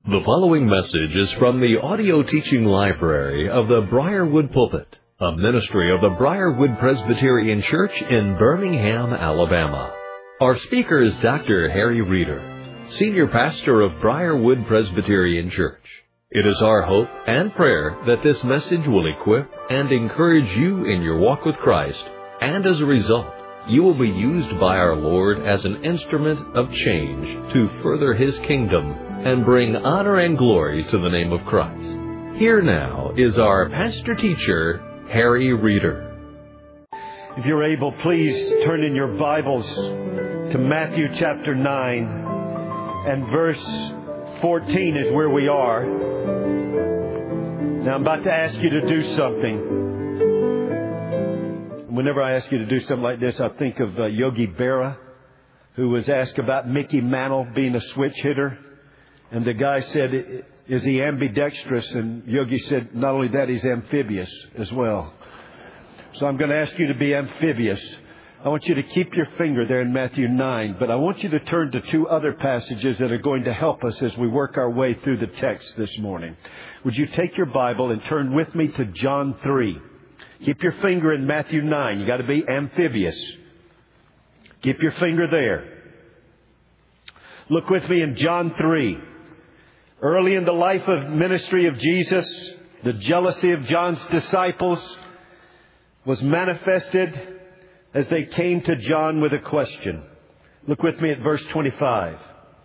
The following message is from the audio teaching library of the Briarwood Pulpit, a ministry of the Briarwood Presbyterian Church in Birmingham, Alabama. Our speaker is Dr. Harry Reeder, Senior Pastor of Briarwood Presbyterian Church. It is our hope and prayer that this message will equip and encourage you in your walk with Christ, and as a result, you will be used by our Lord as an instrument of change to further His kingdom and bring honor and glory to the name of Christ. Here now is our pastor-teacher, Harry Reeder. If you're able, please turn in your Bibles to Matthew chapter 9, and verse 14 is where we are. Now I'm about to ask you to do something. Whenever I ask you to do something like this, I think of Yogi Berra, who was asked about Mickey Mantle being a switch hitter. And the guy said, is he ambidextrous? And Yogi said, not only that, he's amphibious as well. So I'm going to ask you to be amphibious. I want you to keep your finger there in Matthew 9. But I want you to turn to two other passages that are going to help us as we work our way through the text this morning. Would you take your Bible and turn with me to John 3? Keep your finger in Matthew 9. You got to be amphibious. Keep your finger there. Look with me in John 3. Early in the life of ministry of Jesus, the jealousy of John's disciples was manifested as they came to John with a question. Look with me at verse 25.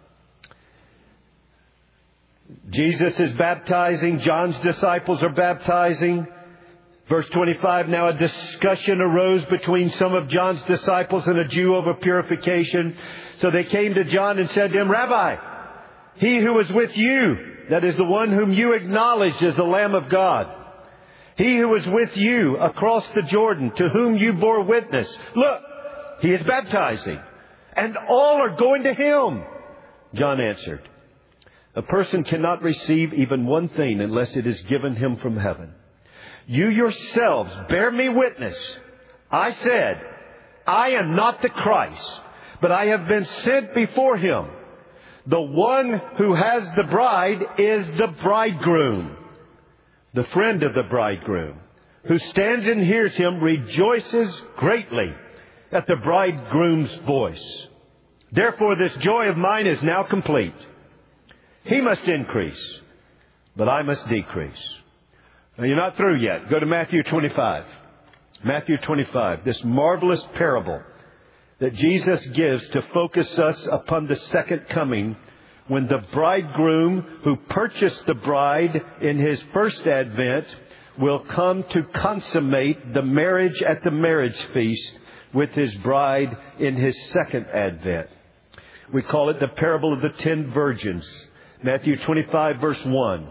Jesus is baptizing. John's disciples are baptizing. Verse 25, now a discussion arose between some of John's disciples and a Jew over purification. So they came to John and said to him, Rabbi, he who was with you, that is the one whom you acknowledged as the Lamb of God, he who was with you across the Jordan, to whom you bore witness, look, he is baptizing, and all are going to him. John answered, a person cannot receive even one thing unless it is given him from heaven. You yourselves bear me witness. I said, I am not the Christ, but I have been sent before him. The one who has the bride is the bridegroom. The friend of the bridegroom, who stands and hears him, rejoices greatly at the bridegroom's voice. Therefore, this joy of mine is now complete. He must increase, but I must decrease. Now, you're not through yet. Go to Matthew 25. Matthew 25, this marvelous parable that Jesus gives to focus us upon the second coming, when the bridegroom who purchased the bride in his first advent will come to consummate the marriage at the marriage feast with his bride in his second advent. We call it the parable of the 10 virgins. Matthew 25, verse 1.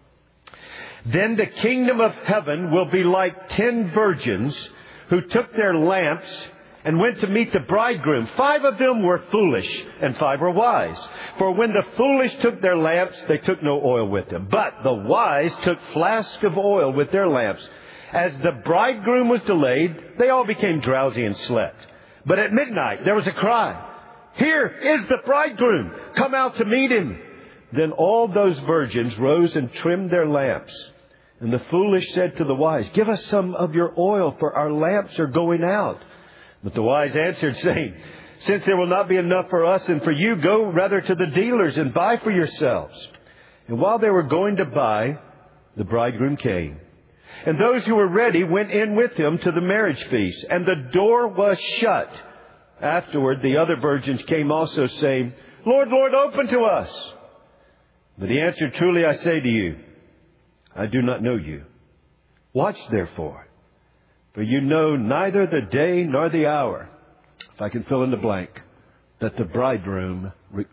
Then the kingdom of heaven will be like 10 virgins who took their lamps and went to meet the bridegroom. 5 of them were foolish and 5 were wise. For when the foolish took their lamps, they took no oil with them. But the wise took flasks of oil with their lamps. As the bridegroom was delayed, they all became drowsy and slept. But at midnight there was a cry, here is the bridegroom, come out to meet him. Then all those virgins rose and trimmed their lamps. And the foolish said to the wise, give us some of your oil, for our lamps are going out. But the wise answered, saying, since there will not be enough for us and for you, go rather to the dealers and buy for yourselves. And while they were going to buy, the bridegroom came. And those who were ready went in with him to the marriage feast. And the door was shut. Afterward, the other virgins came also, saying, Lord, Lord, open to us. But he answered, truly I say to you, I do not know you. Watch therefore, for you know neither the day nor the hour, if I can fill in the blank, that the bridegroom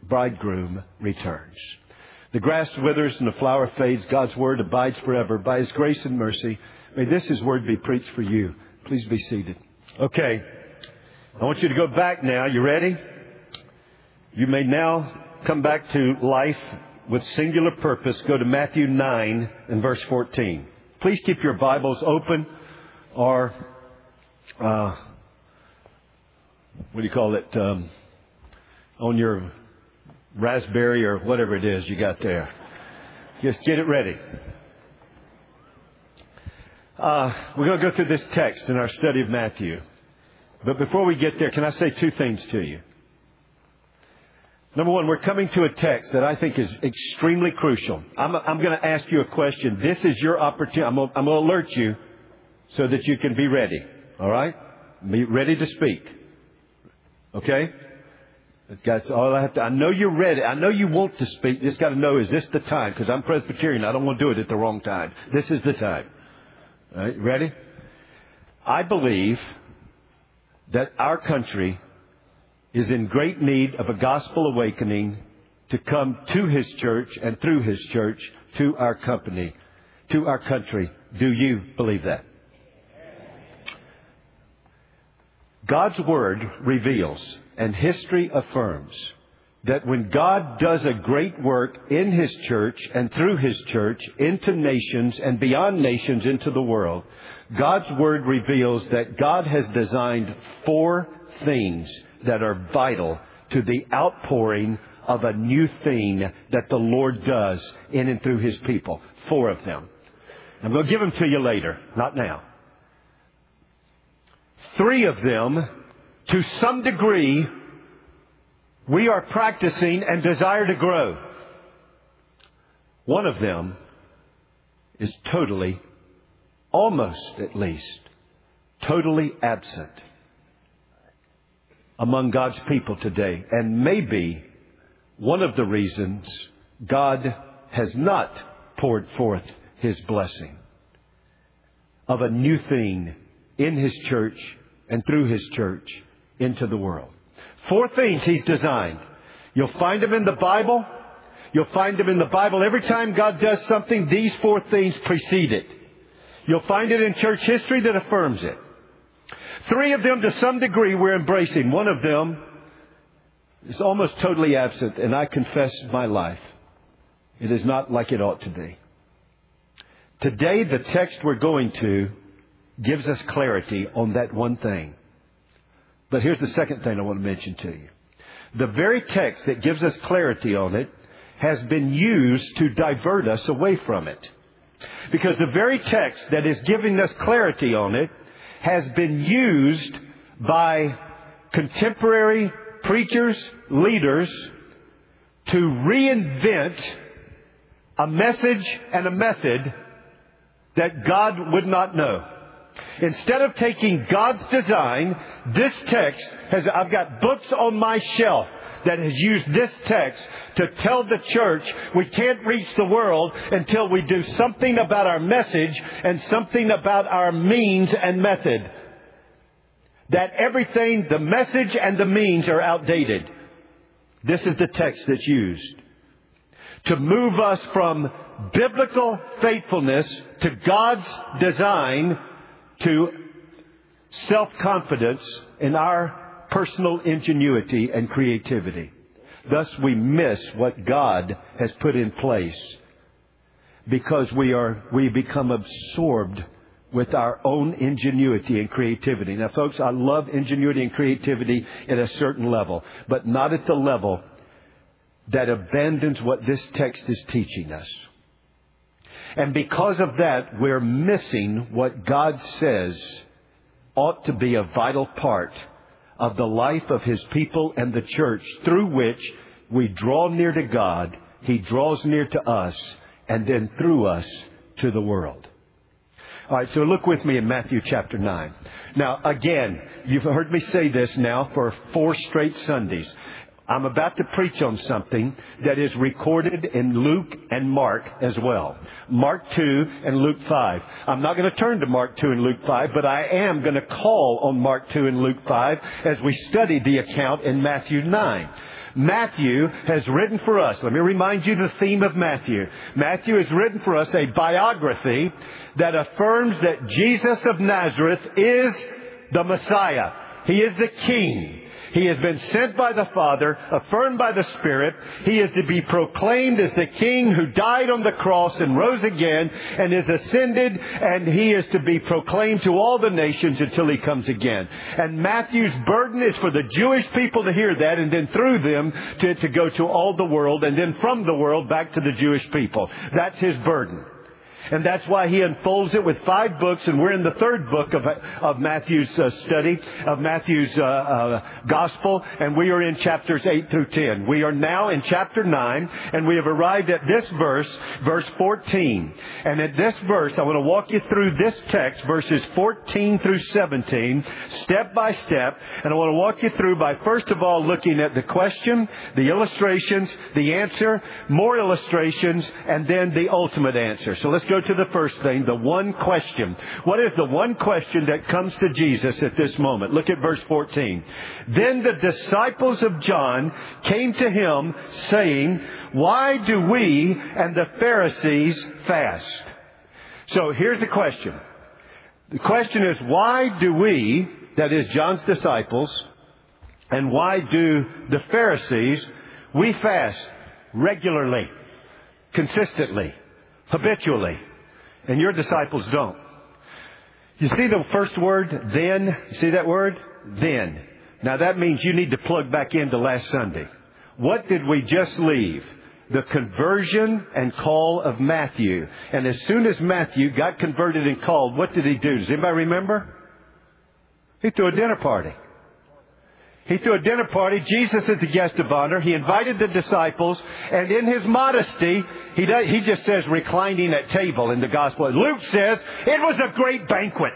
returns. The grass withers and the flower fades. God's word abides forever. By His grace and mercy, may this His word be preached for you. Please be seated. Okay. I want you to go back now. You ready? You may now come back to life with singular purpose. Go to Matthew 9 and verse 14. Please keep your Bibles open, or what do you call it, on your Raspberry or whatever it is you got there. Just get it ready. We're going to go through this text in our study of Matthew. But before we get there, can I say two things to you? Number one, we're coming to a text that I think is extremely crucial. I'm going to ask you a question. This is your opportunity. I'm going to alert you so that you can be ready. All right? Be ready to speak. Okay? That's all I have to. I know you're ready. I know you want to speak. Just got to know, is this the time? Because I'm Presbyterian. I don't want to do it at the wrong time. This is the time. All right? Ready? I believe that our country is in great need of a gospel awakening to come to His church and through His church to our company, to our country. Do you believe that? God's Word reveals and history affirms that when God does a great work in His church and through His church into nations and beyond nations into the world, God's Word reveals that God has designed 4 things that are vital to the outpouring of a new thing that the Lord does in and through His people. 4 of them. I'm going to give them to you later, not now. 3 of them, to some degree, we are practicing and desire to grow. 1 of them is totally, almost at least, totally absent among God's people today. And maybe one of the reasons God has not poured forth His blessing of a new thing in His church and through His church into the world. 4 things He's designed. You'll find them in the Bible. You'll find them in the Bible. Every time God does something, these 4 things precede it. You'll find it in church history that affirms it. 3 of them, to some degree, we're embracing. 1 of them is almost totally absent, and I confess my life. It is not like it ought to be. Today, the text we're going to gives us clarity on that one thing. But here's the second thing I want to mention to you. The very text that gives us clarity on it has been used to divert us away from it. Because the very text that is giving us clarity on it has been used by contemporary preachers, leaders, to reinvent a message and a method that God would not know. Instead of taking God's design, this text I've got books on my shelf that has used this text to tell the church we can't reach the world until we do something about our message and something about our means and method. That everything, the message and the means, are outdated. This is the text that's used to move us from biblical faithfulness to God's design to self-confidence in our personal ingenuity and creativity. Thus we miss what God has put in place because we become absorbed with our own ingenuity and creativity. Now, folks, I love ingenuity and creativity at a certain level, but not at the level that abandons what this text is teaching us. And because of that, we're missing what God says ought to be a vital part of the life of His people and the church, through which we draw near to God, He draws near to us, and then through us to the world. All right, so look with me in Matthew chapter 9. Now, again, you've heard me say this now for 4 straight Sundays. I'm about to preach on something that is recorded in Luke and Mark as well. Mark 2 and Luke 5. I'm not going to turn to Mark 2 and Luke 5, but I am going to call on Mark 2 and Luke 5 as we study the account in Matthew 9. Matthew has written for us. Let me remind you the theme of Matthew. Matthew has written for us a biography that affirms that Jesus of Nazareth is the Messiah. He is the King. He has been sent by the Father, affirmed by the Spirit. He is to be proclaimed as the King who died on the cross and rose again and is ascended, and He is to be proclaimed to all the nations until He comes again. And Matthew's burden is for the Jewish people to hear that, and then through them to go to all the world, and then from the world back to the Jewish people. That's His burden. And that's why He unfolds it with 5 books, and we're in the 3rd book of Matthew's study, of Matthew's Gospel, and we are in chapters 8 through 10. We are now in chapter 9, and we have arrived at this verse 14. And at this verse, I want to walk you through this text, verses 14 through 17, step by step, and I want to walk you through by first of all looking at the question, the illustrations, the answer, more illustrations, and then the ultimate answer. So let's go to the first thing, the one question. What is the one question that comes to Jesus at this moment? Look at verse 14. Then the disciples of John came to Him saying, "Why do we and the Pharisees fast?" So here's the question. The question is, why do we, that is John's disciples, and why do the Pharisees, we fast regularly, consistently, habitually, and your disciples don't? You see the first word, then? You see that word? Then. Now that means you need to plug back into last Sunday. What did we just leave? The conversion and call of Matthew. And as soon as Matthew got converted and called, what did he do? Does anybody remember? He threw a dinner party. He threw a dinner party. Jesus is the guest of honor. He invited the disciples, and in his modesty, he just says reclining at table in the gospel. Luke says it was a great banquet.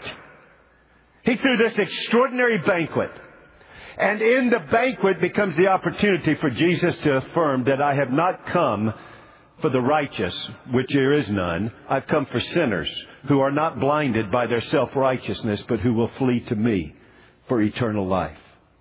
He threw this extraordinary banquet. And in the banquet becomes the opportunity for Jesus to affirm that I have not come for the righteous, which there is none. I've come for sinners who are not blinded by their self-righteousness, but who will flee to me for eternal life.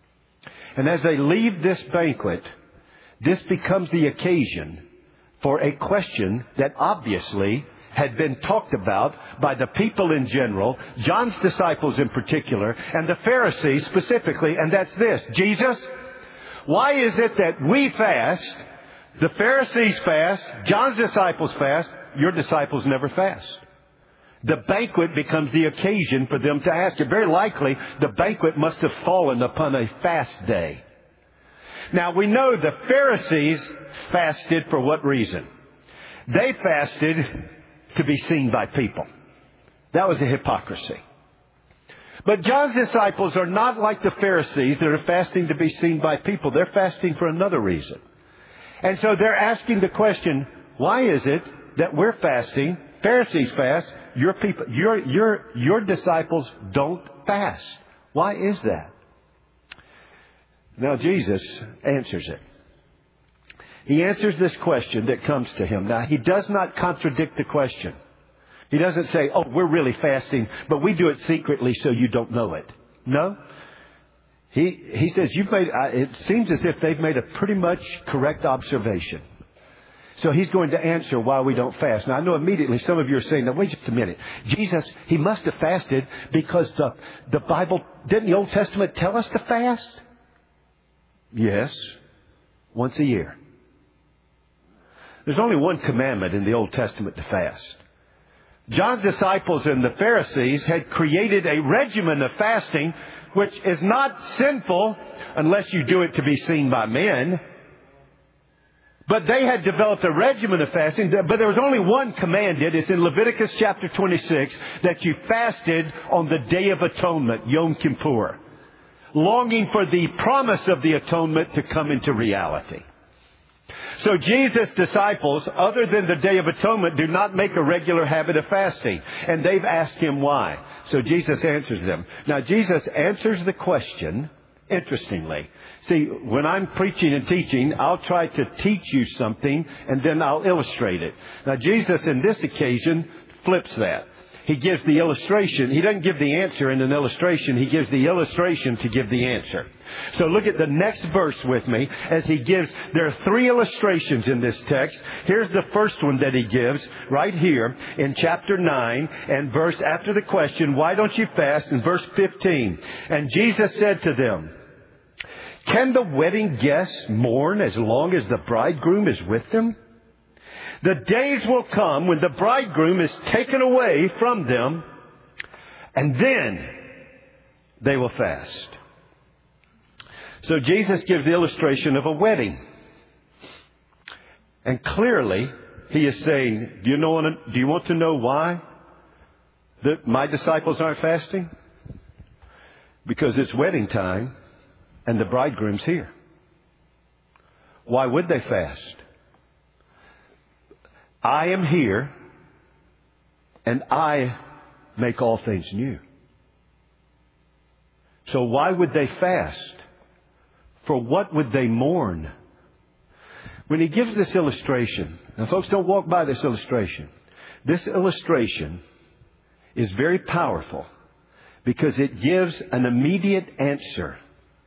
And as they leave this banquet, this becomes the occasion for a question that obviously had been talked about by the people in general, John's disciples in particular, and the Pharisees specifically, and that's this. Jesus, why is it that we fast, the Pharisees fast, John's disciples fast, your disciples never fast? The banquet becomes the occasion for them to ask it. Very likely, the banquet must have fallen upon a fast day. Now, we know the Pharisees fasted for what reason? They fasted to be seen by people. That was a hypocrisy. But John's disciples are not like the Pharisees that are fasting to be seen by people. They're fasting for another reason. And so they're asking the question, why is it that we're fasting, Pharisees fast, your disciples don't fast? Why is that? Now Jesus answers it. He answers this question that comes to him. Now, he does not contradict the question. He doesn't say, oh, we're really fasting, but we do it secretly so you don't know it. No. He says, it seems as if they've made a pretty much correct observation. So he's going to answer why we don't fast. Now, I know immediately some of you are saying, now, wait just a minute. Jesus, he must have fasted because the Bible, didn't the Old Testament tell us to fast? Yes. Once a year. There's only one commandment in the Old Testament to fast. John's disciples and the Pharisees had created a regimen of fasting, which is not sinful unless you do it to be seen by men. But they had developed a regimen of fasting, but there was only one commanded. It's in Leviticus chapter 26 that you fasted on the Day of Atonement, Yom Kippur, longing for the promise of the atonement to come into reality. So Jesus' disciples, other than the Day of Atonement, do not make a regular habit of fasting. And they've asked him why. So Jesus answers them. Now, Jesus answers the question, interestingly. See, when I'm preaching and teaching, I'll try to teach you something and then I'll illustrate it. Now, Jesus, in this occasion, flips that. He gives the illustration. He doesn't give the answer in an illustration. He gives the illustration to give the answer. So look at the next verse with me as he gives. There are 3 illustrations in this text. Here's the first one that he gives right here in chapter 9 and verse after the question, why don't you fast? In verse 15. And Jesus said to them, Can the wedding guests mourn as long as the bridegroom is with them? The days will come when the bridegroom is taken away from them, and then they will fast. So Jesus gives the illustration of a wedding. And clearly, he is saying, do you want to know why my disciples aren't fasting? Because it's wedding time and the bridegroom's here. Why would they fast? I am here and I make all things new. So why would they fast? For what would they mourn? When he gives this illustration, now folks, don't walk by this illustration. This illustration is very powerful because it gives an immediate answer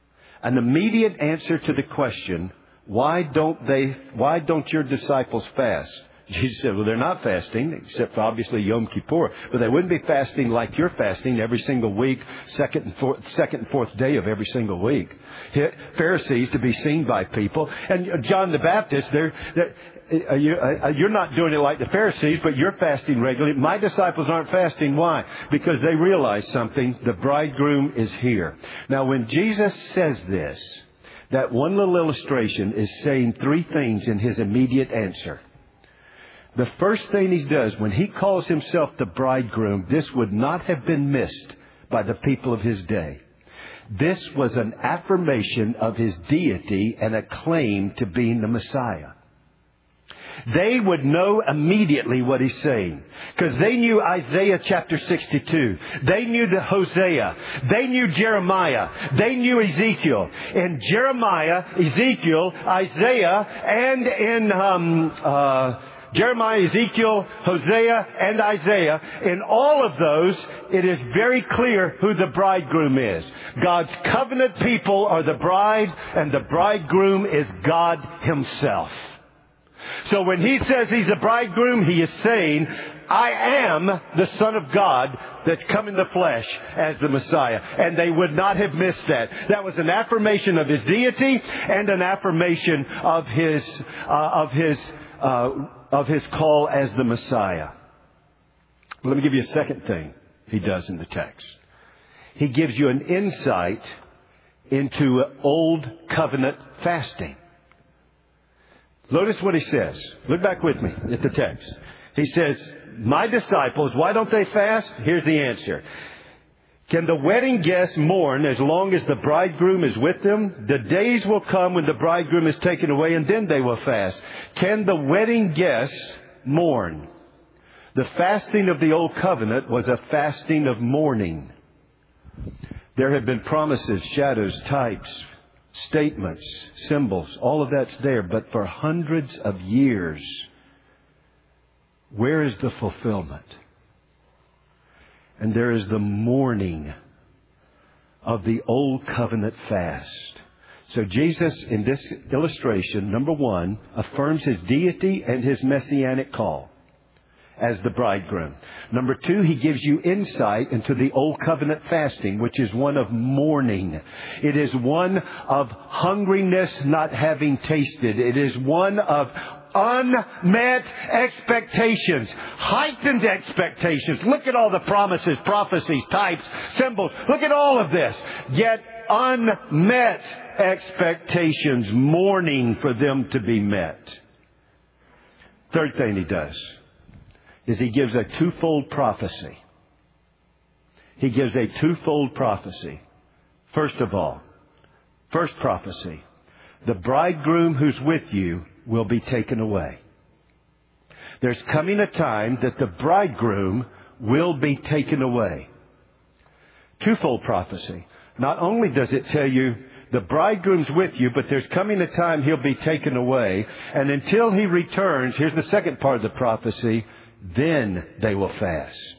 to the question, why don't your disciples fast? Jesus said, well, they're not fasting, except for obviously Yom Kippur. But they wouldn't be fasting like you're fasting every single week, second and fourth day of every single week. Pharisees to be seen by people. And John the Baptist, you're not doing it like the Pharisees, but you're fasting regularly. My disciples aren't fasting. Why? Because they realize something. The bridegroom is here. Now, when Jesus says this, that one little illustration is saying three things in his immediate answer. The first thing he does when he calls himself the bridegroom, this would not have been missed by the people of his day. This was an affirmation of his deity and a claim to being the Messiah. They would know immediately what he's saying because they knew Isaiah chapter 62. They knew the Hosea. They knew Jeremiah. They knew Ezekiel. In Jeremiah, Ezekiel, Isaiah, and in Jeremiah, Ezekiel, Hosea, and Isaiah. In all of those, it is very clear who the bridegroom is. God's covenant people are the bride, and the bridegroom is God Himself. So when He says He's the bridegroom, He is saying, I am the Son of God that's come in the flesh as the Messiah. And they would not have missed that. That was an affirmation of His deity and an affirmation of His call as the Messiah. Let me give you a second thing He does in the text. He gives you an insight into Old Covenant fasting. Notice what He says. Look back with me at the text. He says, my disciples, why don't they fast? Here's the answer. Can the wedding guests mourn as long as the bridegroom is with them? The days will come when the bridegroom is taken away, and then they will fast. Can the wedding guests mourn? The fasting of the Old Covenant was a fasting of mourning. There have been promises, shadows, types, statements, symbols, all of that's there. But for hundreds of years, where is the fulfillment? And there is the mourning of the Old Covenant fast. So Jesus, in this illustration, number one, affirms His deity and His messianic call as the bridegroom. Number two, He gives you insight into the Old Covenant fasting, which is one of mourning. It is one of hungriness not having tasted. It is one of unmet expectations, heightened expectations. Look at all the promises, prophecies, types, symbols. Look at all of this. Yet unmet expectations, mourning for them to be met. Third thing He does is He gives a twofold prophecy. He gives a twofold prophecy. First of all, first prophecy, the bridegroom who's with you will be taken away. There's coming a time that the bridegroom will be taken away. Twofold prophecy. Not only does it tell you the bridegroom's with you, but there's coming a time He'll be taken away. And until He returns, here's the second part of the prophecy, then they will fast.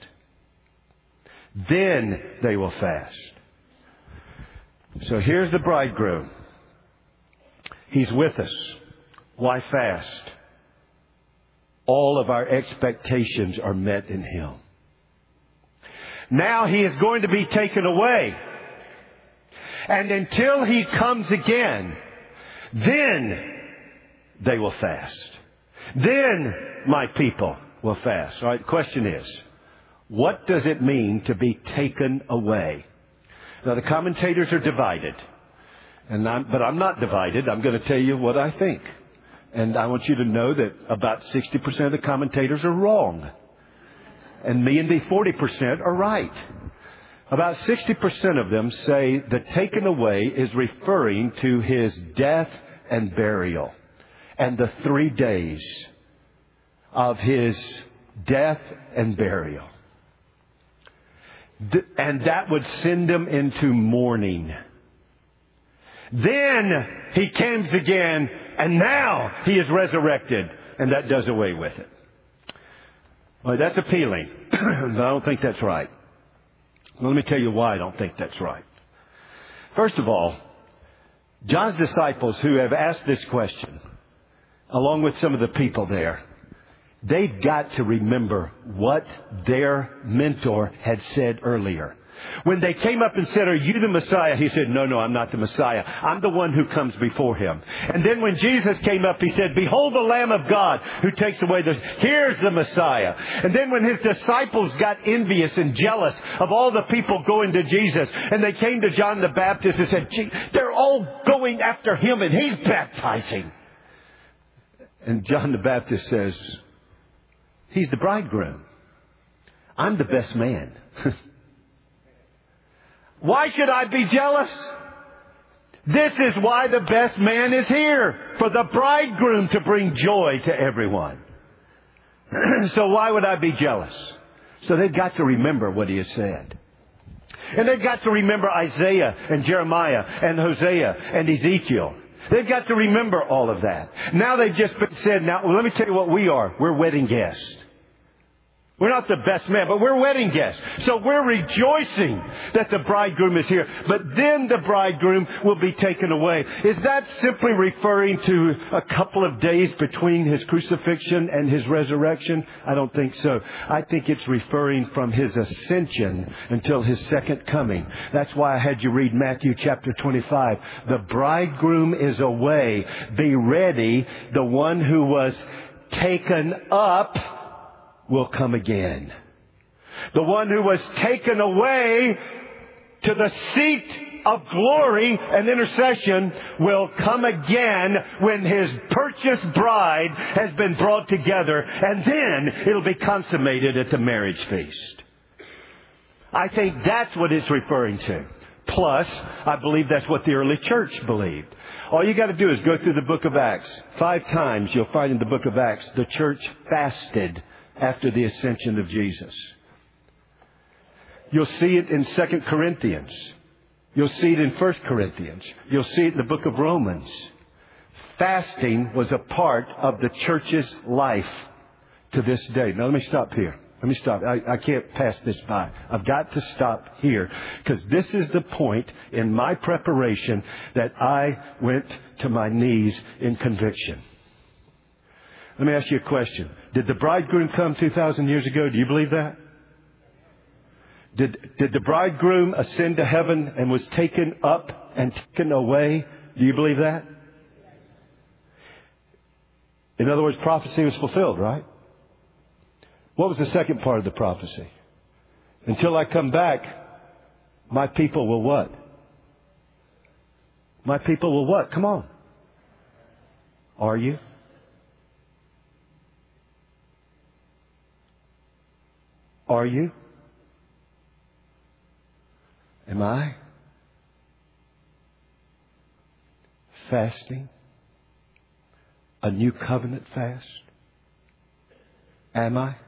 Then they will fast. So here's the bridegroom. He's with us. Why fast? All of our expectations are met in Him. Now He is going to be taken away. And until He comes again, then they will fast. Then my people will fast. All right, the question is, what does it mean to be taken away? Now, the commentators are divided. But I'm not divided. I'm going to tell you what I think. And I want you to know that about 60% of the commentators are wrong. And me and the 40% are right. About 60% of them say the taken away is referring to His death and burial. And the 3 days of His death and burial. And that would send them into mourning. Then He comes again, and now He is resurrected, and that does away with it. Well, that's appealing, but I don't think that's right. Well, let me tell you why I don't think that's right. First of all, John's disciples who have asked this question, along with some of the people there, they've got to remember what their mentor had said earlier. When they came up and said, "Are you the Messiah?" He said, "No, I'm not the Messiah. I'm the one who comes before Him." And then when Jesus came up, He said, "Behold the Lamb of God who takes away the..." Here's the Messiah. And then when His disciples got envious and jealous of all the people going to Jesus, and they came to John the Baptist and said, "Gee, they're all going after Him and He's baptizing." And John the Baptist says, "He's the bridegroom. I'm the best man." Why should I be jealous? This is why the best man is here. For the bridegroom to bring joy to everyone. So why would I be jealous? So they've got to remember what He has said. And they've got to remember Isaiah and Jeremiah and Hosea and Ezekiel. They've got to remember all of that. Now they've just been said, now let me tell you what we are. We're wedding guests. We're not the best man, but we're wedding guests. So we're rejoicing that the bridegroom is here. But then the bridegroom will be taken away. Is that simply referring to a couple of days between His crucifixion and His resurrection? I don't think so. I think it's referring from His ascension until His second coming. That's why I had you read Matthew chapter 25. The bridegroom is away. Be ready. The one who was taken up will come again. The one who was taken away to the seat of glory and intercession will come again when His purchased bride has been brought together, and then it'll be consummated at the marriage feast. I think that's what it's referring to. Plus, I believe that's what the early church believed. All you got to do is go through the book of Acts. 5 times you'll find in the book of Acts the church fasted after the ascension of Jesus. You'll see it in 2 Corinthians. You'll see it in 1 Corinthians. You'll see it in the book of Romans. Fasting was a part of the church's life to this day. Now let me stop here. Let me stop. I can't pass this by. I've got to stop here because this is the point in my preparation that I went to my knees in conviction. Let me ask you a question. Did the bridegroom come 2,000 years ago? Do you believe that? Did the bridegroom ascend to heaven and was taken up and taken away? Do you believe that? In other words, prophecy was fulfilled, right? What was the second part of the prophecy? Until I come back, my people will what? My people will what? Come on. Are you? Are you? Am I? Fasting? A new covenant fast? Am I?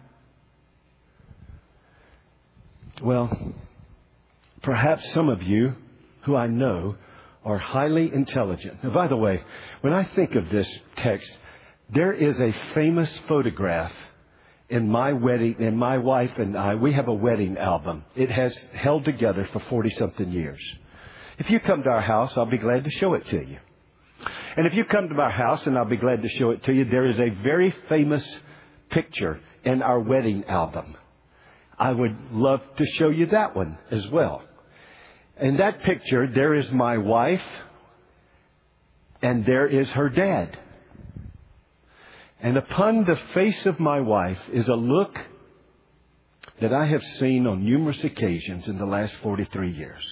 Well, perhaps some of you who I know are highly intelligent. Now, by the way, when I think of this text, there is a famous photograph in my wedding, and my wife and I, we have a wedding album. It has held together for 40-something years. If you come to our house, I'll be glad to show it to you. And if you come to our house, and I'll be glad to show it to you, there is a very famous picture in our wedding album. I would love to show you that one as well. In that picture, there is my wife and there is her dad. And upon the face of my wife is a look that I have seen on numerous occasions in the last 43 years.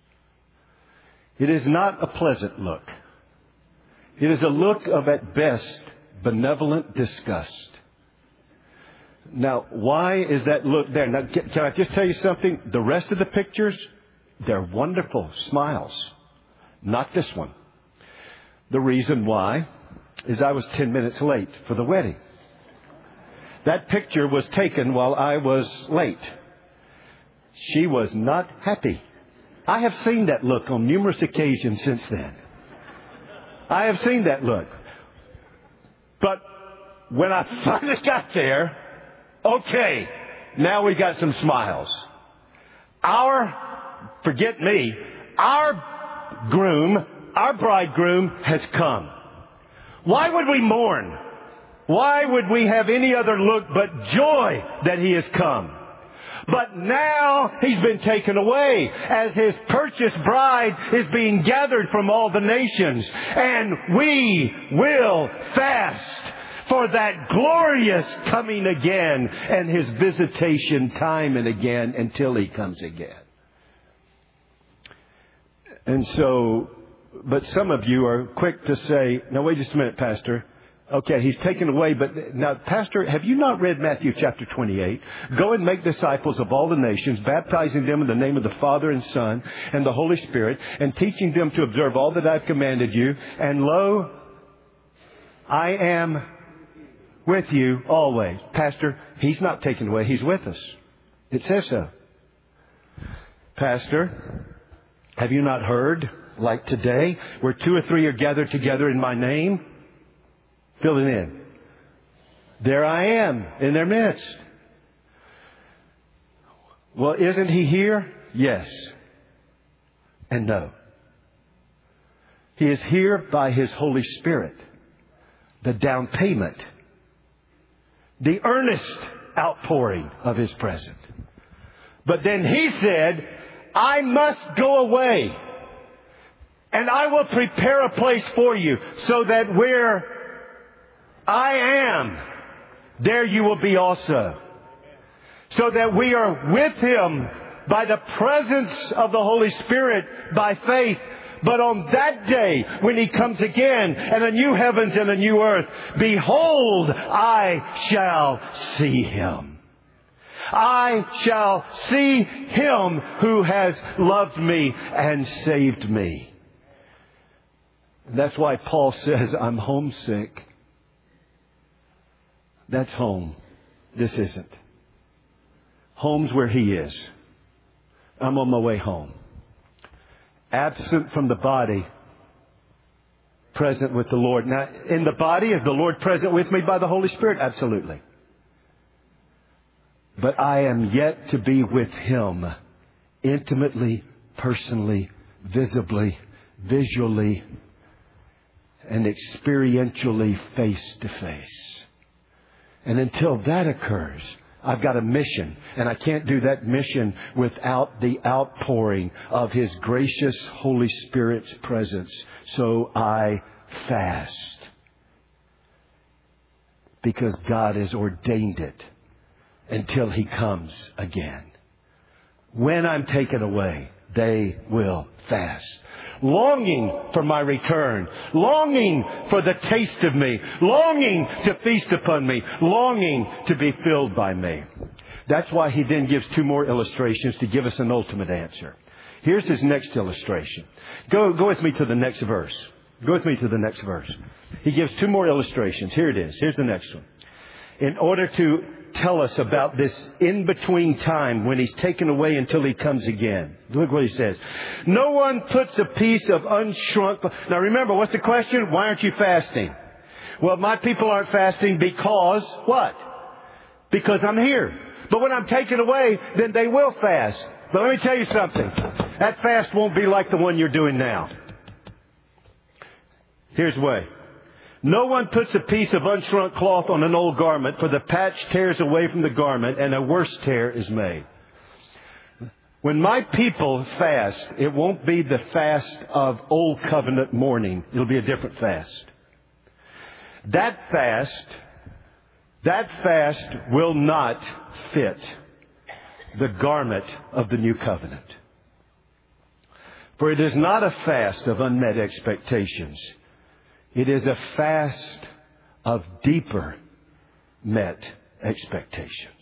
It is not a pleasant look. It is a look of, at best, benevolent disgust. Now, why is that look there? Now, can I just tell you something? The rest of the pictures, they're wonderful smiles. Not this one. The reason why is I was 10 minutes late for the wedding. That picture was taken while I was late. She was not happy. I have seen that look on numerous occasions since then. I have seen that look. But when I finally got there, okay, now we got some smiles. Forget me, our bridegroom has come. Why would we mourn? Why would we have any other look but joy that he has come? But now he's been taken away as his purchased bride is being gathered from all the nations. And we will fast for that glorious coming again and his visitation time and again until he comes again. And so, but some of you are quick to say, now wait just a minute, Pastor. Okay, he's taken away, but now, Pastor, have you not read Matthew chapter 28? Go and make disciples of all the nations, baptizing them in the name of the Father and Son and the Holy Spirit, and teaching them to observe all that I've commanded you. And lo, I am with you always. Pastor, he's not taken away, he's with us. It says so. Pastor, have you not heard, like today, where 2 or 3 are gathered together in my name? Fill it in. There I am in their midst. Well, isn't he here? Yes. And no. He is here by his Holy Spirit. The down payment. The earnest outpouring of his presence. But then he said, I must go away. And I will prepare a place for you so that where I am, there you will be also. So that we are with him by the presence of the Holy Spirit by faith. But on that day, when he comes again, and a new heavens and a new earth, behold, I shall see him. I shall see him who has loved me and saved me. And that's why Paul says, I'm homesick. That's home. This isn't. Home's where he is. I'm on my way home. Absent from the body, present with the Lord. Now, in the body, is the Lord present with me by the Holy Spirit? Absolutely. But I am yet to be with him intimately, personally, visibly, visually, and experientially face to face. And until that occurs, I've got a mission. And I can't do that mission without the outpouring of his gracious Holy Spirit's presence. So I fast. Because God has ordained it until he comes again. When I'm taken away, they will fast. Longing for my return. Longing for the taste of me. Longing to feast upon me. Longing to be filled by me. That's why he then gives 2 more illustrations to give us an ultimate answer. Here's his next illustration. Go with me to the next verse. Go with me to the next verse. He gives 2 more illustrations. Here it is. Here's the next one. In order to tell us about this in-between time when he's taken away until he comes again. Look what he says. No one puts a piece of unshrunk... Now remember, what's the question? Why aren't you fasting? Well, my people aren't fasting because... What? Because I'm here. But when I'm taken away, then they will fast. But let me tell you something. That fast won't be like the one you're doing now. Here's the way. No one puts a piece of unshrunk cloth on an old garment, for the patch tears away from the garment, and a worse tear is made. When my people fast, it won't be the fast of Old Covenant mourning. It'll be a different fast. That fast will not fit the garment of the New Covenant. For it is not a fast of unmet expectations. It is a fast of deeper met expectations.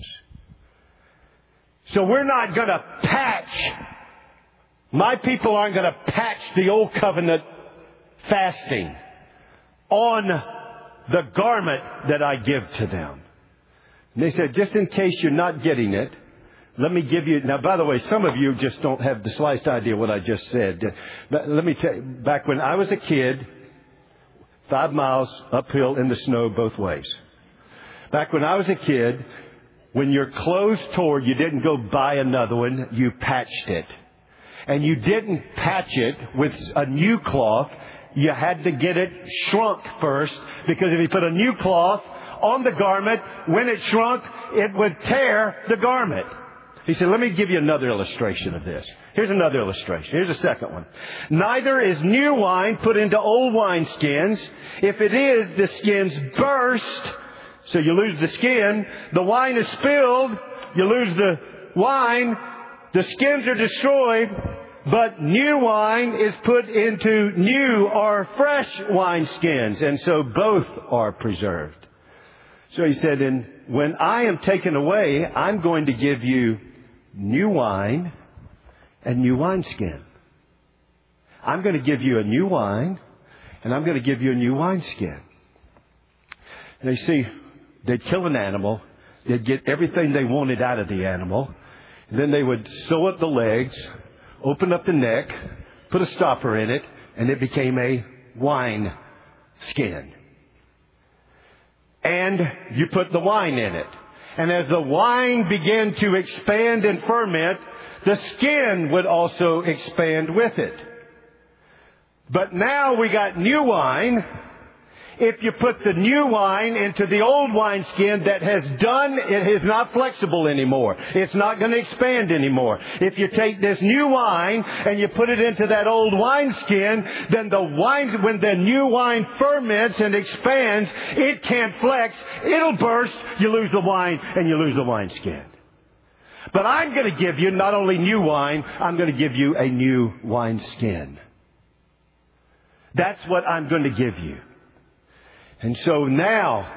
So we're not going to patch. My people aren't going to patch the Old Covenant fasting on the garment that I give to them. And they said, just in case you're not getting it, let me give you... Now, by the way, some of you just don't have the slightest idea what I just said. But let me tell you, back when I was a kid, 5 miles uphill in the snow both ways. Back when I was a kid, when your clothes tore, you didn't go buy another one, you patched it. And you didn't patch it with a new cloth. You had to get it shrunk first, because if you put a new cloth on the garment, when it shrunk, it would tear the garment. He said, let me give you another illustration of this. Here's another illustration. Here's a second one. Neither is new wine put into old wineskins. If it is, the skins burst, so you lose the skin. The wine is spilled, you lose the wine. The skins are destroyed, but new wine is put into new or fresh wineskins, and so both are preserved. So he said, and when I am taken away, I'm going to give you new wine and new wineskin. I'm going to give you a new wine, and I'm going to give you a new wineskin. And you see, they'd kill an animal. They'd get everything they wanted out of the animal. And then they would sew up the legs, open up the neck, put a stopper in it, and it became a wine skin. And you put the wine in it. And as the wine began to expand and ferment, the skin would also expand with it. But now we got new wine. If you put the new wine into the old wineskin that has done, it is not flexible anymore. It's not going to expand anymore. If you take this new wine and you put it into that old wineskin, then when the new wine ferments and expands, it can't flex. It'll burst. You lose the wine and you lose the wineskin. But I'm going to give you not only new wine, I'm going to give you a new wineskin. That's what I'm going to give you. And so now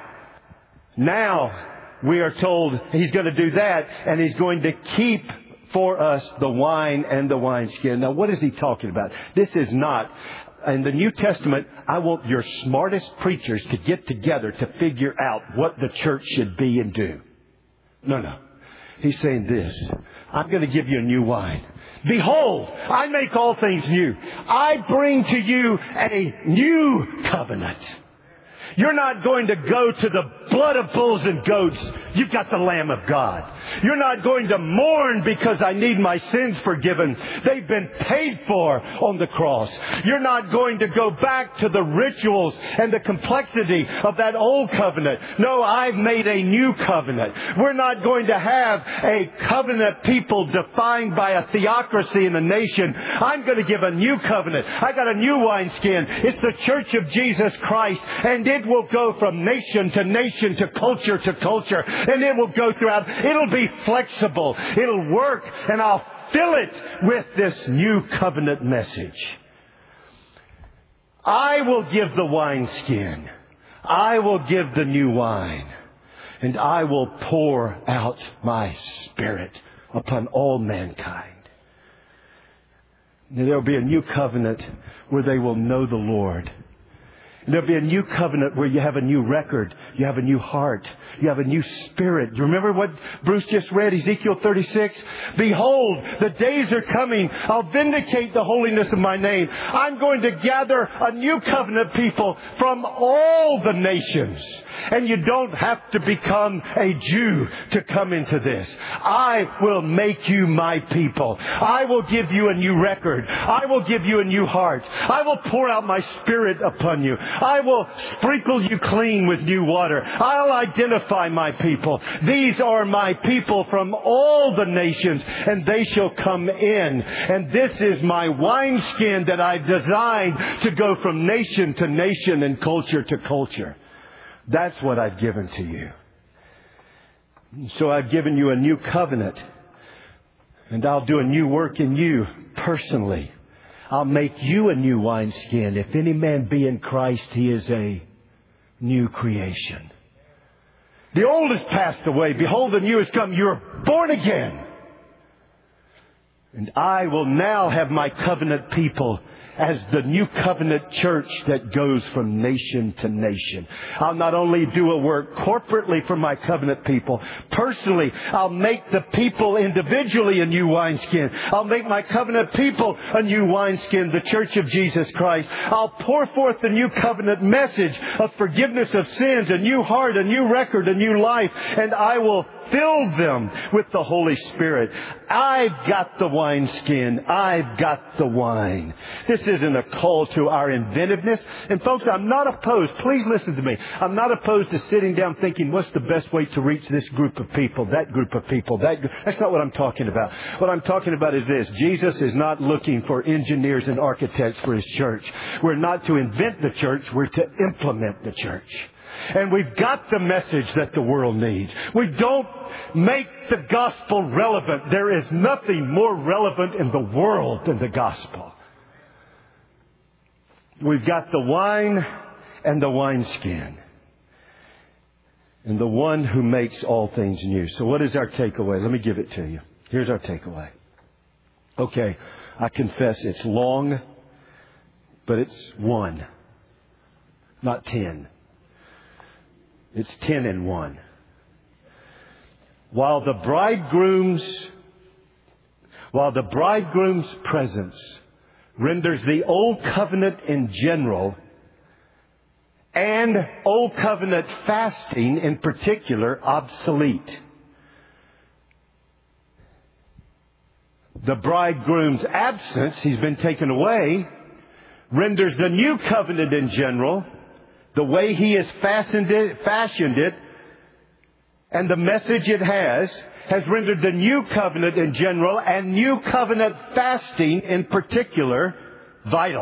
we are told He's going to do that, and He's going to keep for us the wine and the wineskin. Now, what is He talking about? This is not, in the New Testament, I want your smartest preachers to get together to figure out what the church should be and do. No. He's saying this. I'm going to give you a new wine. Behold, I make all things new. I bring to you a new covenant. You're not going to go to the blood of bulls and goats. You've got the Lamb of God. You're not going to mourn because I need my sins forgiven. They've been paid for on the cross. You're not going to go back to the rituals and the complexity of that old covenant. No, I've made a new covenant. We're not going to have a covenant people defined by a theocracy in a nation. I'm going to give a new covenant. I got a new wineskin. It's the Church of Jesus Christ, and it will go from nation to nation to culture, and it will go throughout. It'll be flexible. It'll work, and I'll fill it with this new covenant message. I will give the wineskin. I will give the new wine, and I will pour out my Spirit upon all mankind. There will be a new covenant where they will know the Lord. There'll be a new covenant where you have a new record. You have a new heart. You have a new spirit. You remember what Bruce just read, Ezekiel 36? Behold, the days are coming. I'll vindicate the holiness of my name. I'm going to gather a new covenant people from all the nations. And you don't have to become a Jew to come into this. I will make you my people. I will give you a new record. I will give you a new heart. I will pour out my Spirit upon you. I will sprinkle you clean with new water. I'll identify my people. These are my people from all the nations, and they shall come in. And this is my wineskin that I've designed to go from nation to nation and culture to culture. That's what I've given to you. So I've given you a new covenant. And I'll do a new work in you personally. I'll make you a new wineskin. If any man be in Christ, he is a new creation. The old has passed away. Behold, the new has come. You're born again. And I will now have my covenant people as the new covenant church that goes from nation to nation. I'll not only do a work corporately for my covenant people, personally, I'll make the people individually a new wineskin. I'll make my covenant people a new wineskin, the church of Jesus Christ. I'll pour forth the new covenant message of forgiveness of sins, a new heart, a new record, a new life, and I will fill them with the Holy Spirit. I've got the wineskin. I've got the wine. This isn't a call to our inventiveness. And folks, I'm not opposed. Please listen to me. I'm not opposed to sitting down thinking, what's the best way to reach this group of people, that group of people, That's not what I'm talking about. What I'm talking about is this. Jesus is not looking for engineers and architects for His church. We're not to invent the church. We're to implement the church. And we've got the message that the world needs. We don't make the gospel relevant. There is nothing more relevant in the world than the gospel. We've got the wine and the wineskin. And the one who makes all things new. So what is our takeaway? Let me give it to you. Here's our takeaway. Okay, I confess it's long, but it's 1, not 10. It's 10 in 1. While the bridegroom's presence renders the old covenant in general and old covenant fasting in particular obsolete. The bridegroom's absence, he's been taken away, renders the new covenant in general, the way He has fashioned it, and the message it has rendered the new covenant in general and new covenant fasting in particular vital.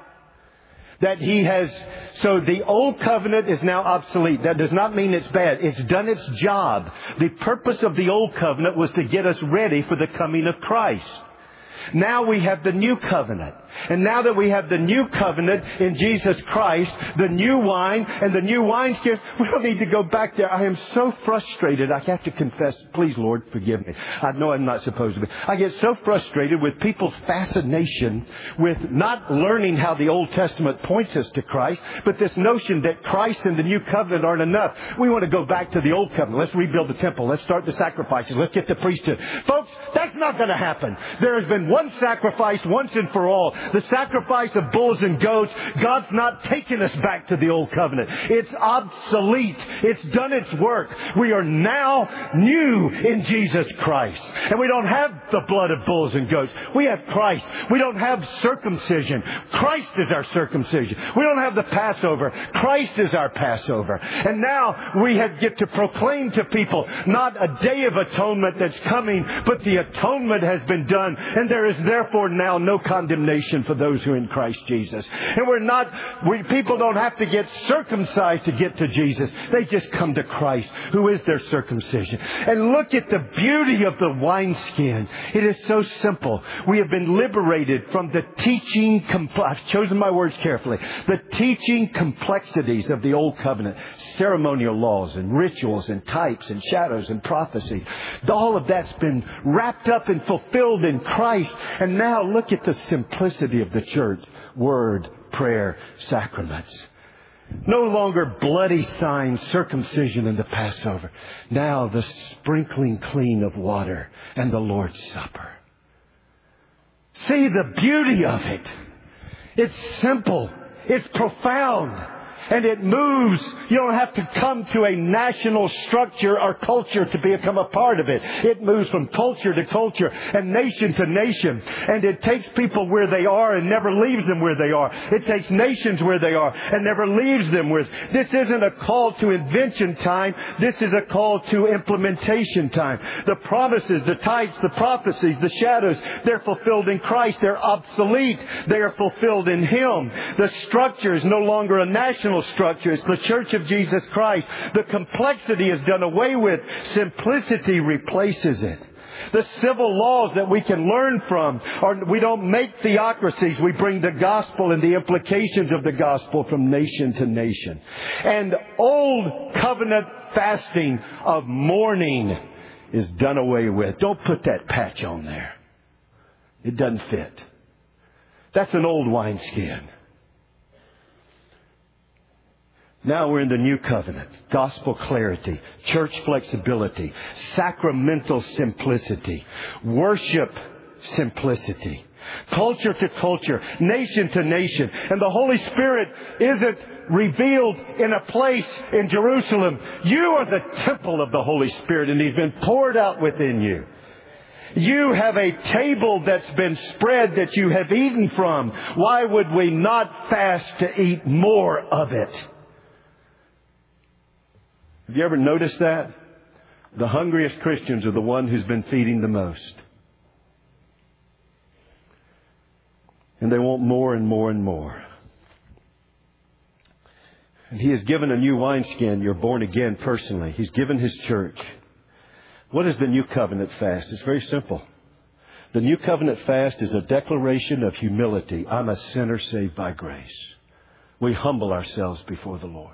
So the old covenant is now obsolete. That does not mean it's bad. It's done its job. The purpose of the old covenant was to get us ready for the coming of Christ. Now we have the new covenant. And now that we have the new covenant in Jesus Christ, the new wine and the new wineskins, we don't need to go back there. I am so frustrated. I have to confess, please, Lord, forgive me. I know I'm not supposed to be. I get so frustrated with people's fascination with not learning how the Old Testament points us to Christ, but this notion that Christ and the new covenant aren't enough. We want to go back to the old covenant. Let's rebuild the temple. Let's start the sacrifices. Let's get the priesthood. Folks, that's not going to happen. There has been one sacrifice once and for all. The sacrifice of bulls and goats. God's not taking us back to the old covenant. It's obsolete. It's done its work. We are now new in Jesus Christ. And we don't have the blood of bulls and goats. We have Christ. We don't have circumcision. Christ is our circumcision. We don't have the Passover. Christ is our Passover. And now we get to proclaim to people not a day of atonement that's coming, but the atonement has been done. And there is therefore now no condemnation for those who are in Christ Jesus. And people don't have to get circumcised to get to Jesus. They just come to Christ, who is their circumcision. And look at the beauty of the wineskin. It is so simple. We have been liberated from the teaching, I've chosen my words carefully, the teaching complexities of the old covenant, ceremonial laws and rituals and types and shadows and prophecies. All of that's been wrapped up and fulfilled in Christ. And now look at the simplicity of the church. Word, prayer, sacraments. No longer bloody signs, circumcision and the Passover. Now the sprinkling clean of water and the Lord's Supper. See the beauty of it. It's simple. It's profound. And it moves. You don't have to come to a national structure or culture to become a part of it. It moves from culture to culture and nation to nation. And it takes people where they are and never leaves them where they are. It takes nations where they are and never leaves them where. This isn't a call to invention time. This is a call to implementation time. The promises, the types, the prophecies, the shadows, they're fulfilled in Christ. They're obsolete. They are fulfilled in Him. The structure is no longer a national structure. It's the Church of Jesus Christ. The complexity is done away with. Simplicity replaces it. The civil laws that we can learn from, or we don't make theocracies. We bring the gospel and the implications of the gospel from nation to nation. And old covenant fasting of mourning is done away with. Don't put that patch on there. It doesn't fit. That's an old wineskin. Now we're in the new covenant. Gospel clarity, church flexibility, sacramental simplicity, worship simplicity, culture to culture, nation to nation. And the Holy Spirit isn't revealed in a place in Jerusalem. You are the temple of the Holy Spirit, and He's been poured out within you. You have a table that's been spread that you have eaten from. Why would we not fast to eat more of it? Have you ever noticed that? The hungriest Christians are the one who's been feeding the most. And they want more and more and more. And He has given a new wineskin. You're born again personally. He's given His church. What is the new covenant fast? It's very simple. The new covenant fast is a declaration of humility. I'm a sinner saved by grace. We humble ourselves before the Lord.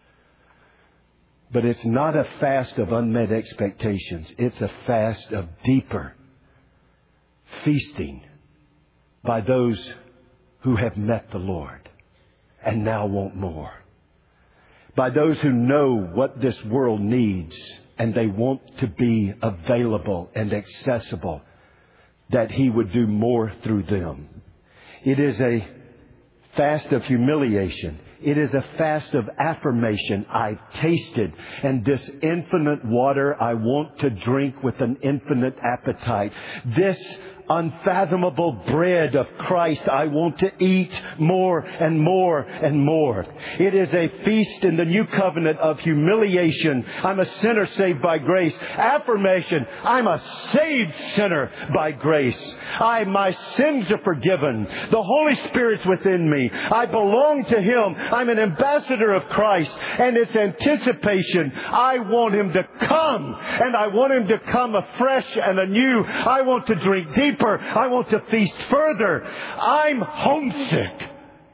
But it's not a fast of unmet expectations. It's a fast of deeper feasting by those who have met the Lord and now want more. By those who know what this world needs and they want to be available and accessible, that He would do more through them. It is a fast of humiliation. It is a fast of affirmation. I've tasted, and this infinite water I want to drink with an infinite appetite. This unfathomable bread of Christ I want to eat more and more and more. It is a feast in the new covenant of humiliation. I'm a sinner saved by grace. Affirmation. I'm a saved sinner by grace. My sins are forgiven. The Holy Spirit's within me. I belong to Him. I'm an ambassador of Christ. And it's anticipation. I want Him to come. And I want Him to come afresh and anew. I want to drink deeper. I want to feast further. I'm homesick.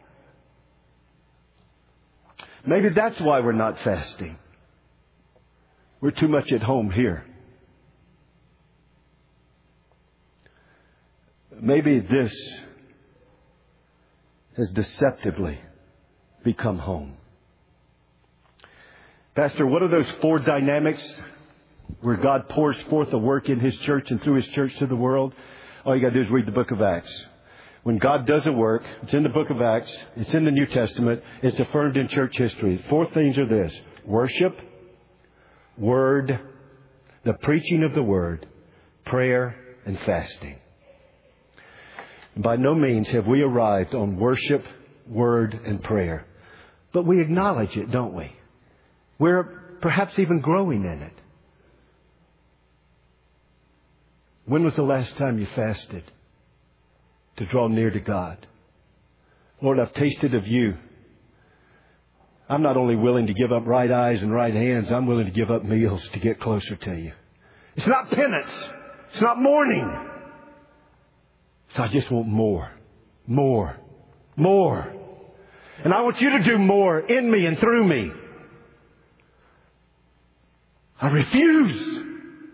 Maybe that's why we're not fasting. We're too much at home here. Maybe this has deceptively become home. Pastor, what are those four dynamics where God pours forth a work in His church and through His church to the world? All you got to do is read the book of Acts. When God does a work, it's in the book of Acts. It's in the New Testament. It's affirmed in church history. Four things are this: worship, word, the preaching of the word, prayer, and fasting. By no means have we arrived on worship, word, and prayer. But we acknowledge it, don't we? We're perhaps even growing in it. When was the last time you fasted to draw near to God? Lord, I've tasted of You. I'm not only willing to give up right eyes and right hands, I'm willing to give up meals to get closer to You. It's not penance. It's not mourning. So I just want more, more, more. And I want You to do more in me and through me. I refuse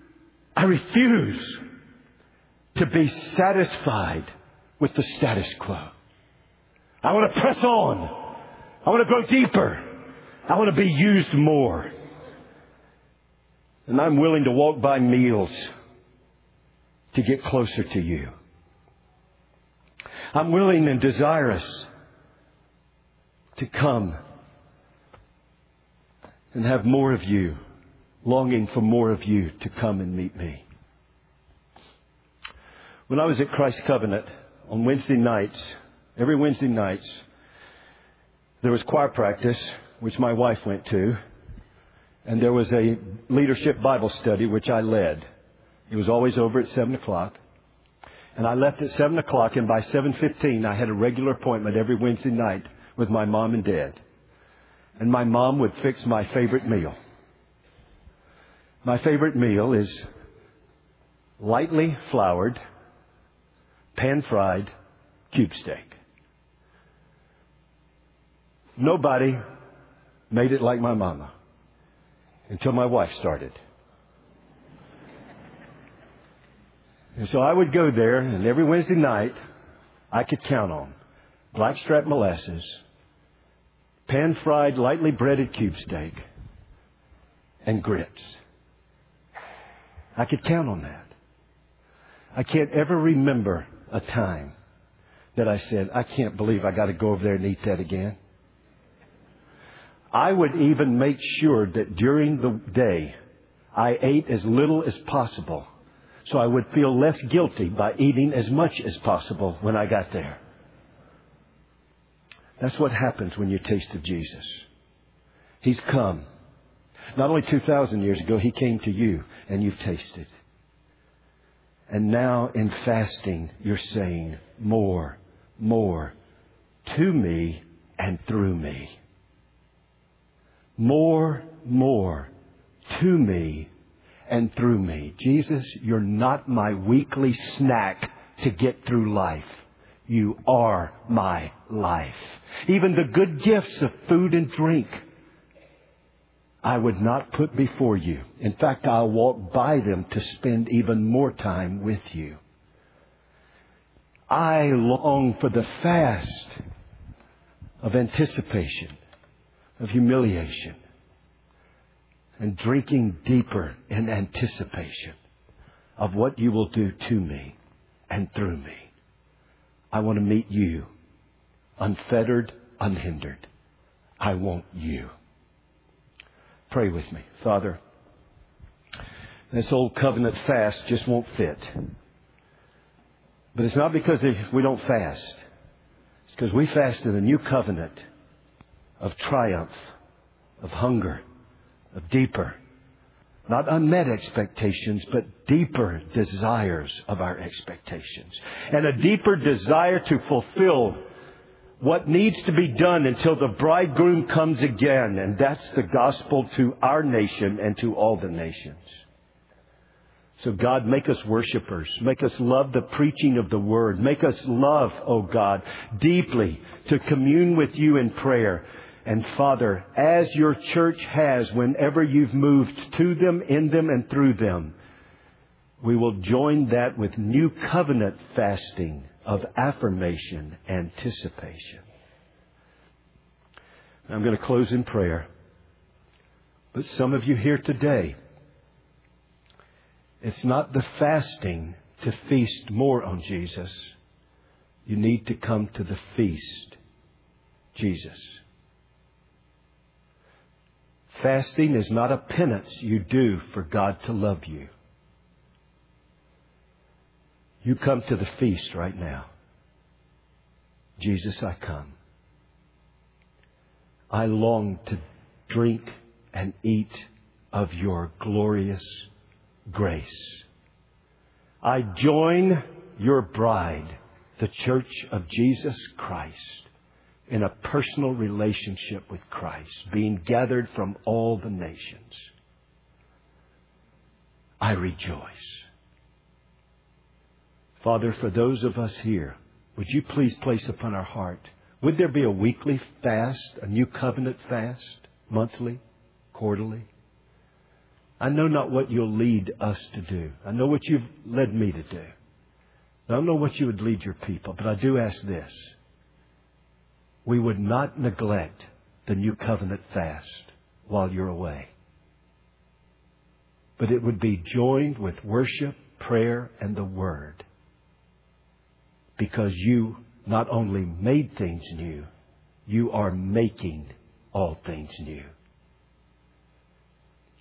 to be satisfied with the status quo. I want to press on. I want to go deeper. I want to be used more. And I'm willing to walk by meals to get closer to You. I'm willing and desirous to come and have more of you, longing for more of you to come and meet me. When I was at Christ Covenant on Wednesday nights, every Wednesday nights, there was choir practice, which my wife went to, and there was a leadership Bible study, which I led. It was always over at 7 o'clock. And I left at 7 o'clock, and by 7:15, I had a regular appointment every Wednesday night with my mom and dad. And my mom would fix my favorite meal. My favorite meal is lightly floured, pan-fried cube steak. Nobody made it like my mama until my wife started. And so I would go there, and every Wednesday night, I could count on blackstrap molasses, pan-fried, lightly breaded cube steak, and grits. I could count on that. I can't ever remember a time that I said, I can't believe I got to go over there and eat that again. I would even make sure that during the day, I ate as little as possible, so I would feel less guilty by eating as much as possible when I got there. That's what happens when you taste of Jesus. He's come. Not only 2,000 years ago, He came to you and you've tasted. And now in fasting, you're saying, more, more, to me and through me. More, to me and through me. Jesus, you're not my weekly snack to get through life. You are my life. Even the good gifts of food and drink, I would not put before you. In fact, I'll walk by them to spend even more time with you. I long for the fast of anticipation, of humiliation, and drinking deeper in anticipation of what you will do to me and through me. I want to meet you, unfettered, unhindered. I want you. Pray with me. Father, this old covenant fast just won't fit. But it's not because we don't fast. It's because we fast in a new covenant of triumph, of hunger, of deeper, not unmet expectations, but deeper desires of our expectations. And a deeper desire to fulfill what needs to be done until the bridegroom comes again. And that's the gospel to our nation and to all the nations. So God, make us worshipers. Make us love the preaching of the Word. Make us love, oh God, deeply to commune with you in prayer. And Father, as your church has whenever you've moved to them, in them, and through them, we will join that with new covenant fasting of affirmation, anticipation. I'm going to close in prayer. But some of you here today, it's not the fasting to feast more on Jesus. You need to come to the feast, Jesus. Fasting is not a penance you do for God to love you. You come to the feast right now. Jesus, I come. I long to drink and eat of your glorious grace. I join your bride, the Church of Jesus Christ, in a personal relationship with Christ, being gathered from all the nations. I rejoice. Father, for those of us here, would you please place upon our heart, would there be a weekly fast, a new covenant fast, monthly, quarterly? I know not what you'll lead us to do. I know what you've led me to do. I don't know what you would lead your people, but I do ask this. We would not neglect the new covenant fast while you're away. But it would be joined with worship, prayer, and the Word. Because you not only made things new, you are making all things new.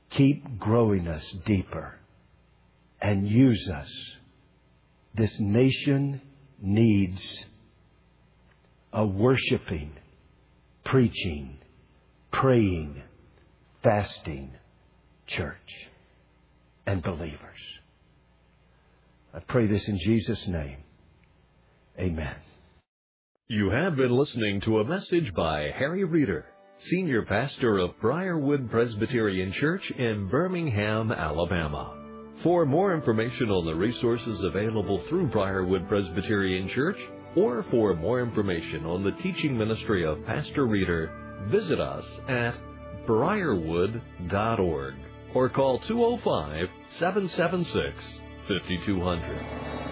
keep growing us deeper and use us. This nation needs a worshiping, preaching, praying, fasting church and believers. I pray this in Jesus' name. Amen. You have been listening to a message by Harry Reeder, Senior Pastor of Briarwood Presbyterian Church in Birmingham, Alabama. For more information on the resources available through Briarwood Presbyterian Church, or for more information on the teaching ministry of Pastor Reeder, visit us at briarwood.org or call 205-776-5200.